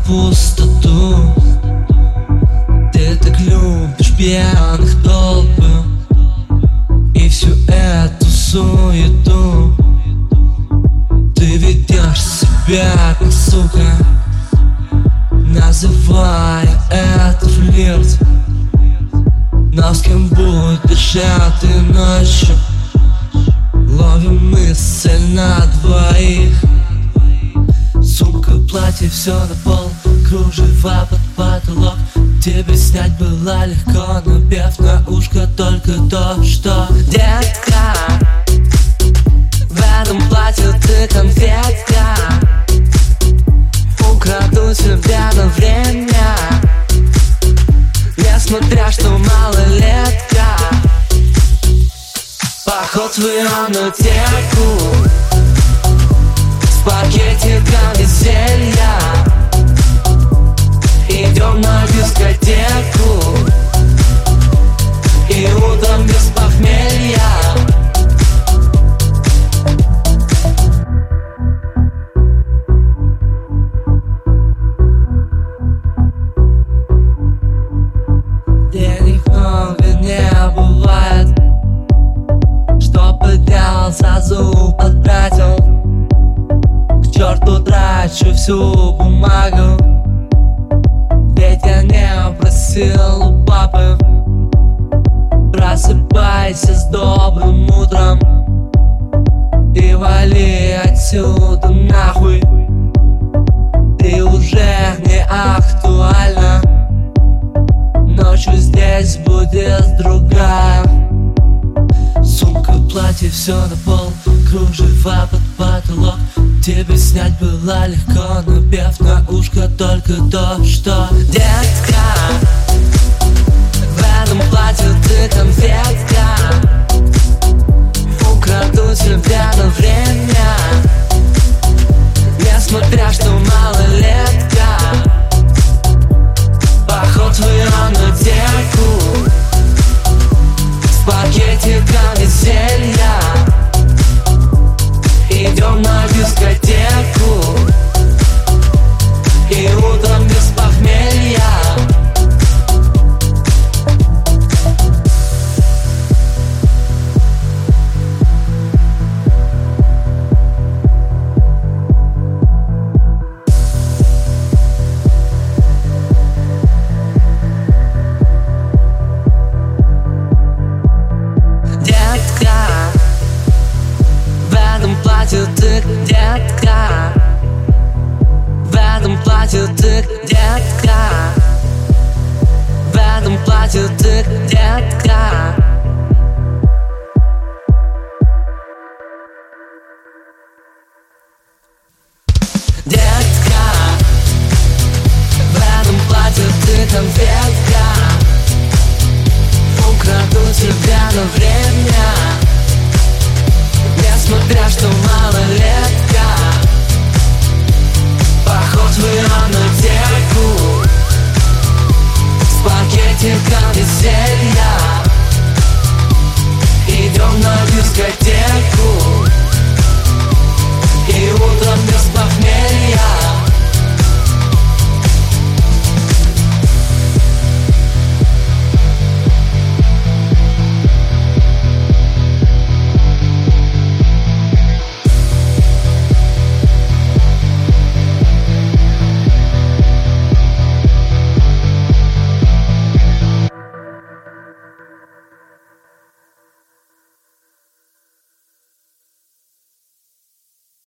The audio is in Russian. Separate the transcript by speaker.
Speaker 1: пустоту. Ты так любишь пьяных толпы и всю эту суету. Ты ведешь себя как сука, называя это флирт. Но с кем будешь этой ночью? Ловим мысль на двоих. Сумка, платье, все на пол, кружева под потолок. Тебе снять было легко, напев на ушко только то, что детка, в этом платье ты конфетка. Украду тебя на время, несмотря что малолетка. Поход в ионотеку с пакетиком веселья. Идем на дискотеку и утром без похмелья. Денег много не бывает, что поднял, сразу потратил. К черту трачу всю бумагу, ведь я не просил у папы. Просыпайся с добрым утром и вали отсюда нахуй. Ты уже не актуальна, ночью здесь будет другая. Сумка, платье, все на пол, кружева под потолок. Тебе снять было легко, напев на ушко только то, что детка, в этом платье ты конфетка. Украду тебя на время, несмотря что малолетка. Поход в ионотеку с пакетиком веселья.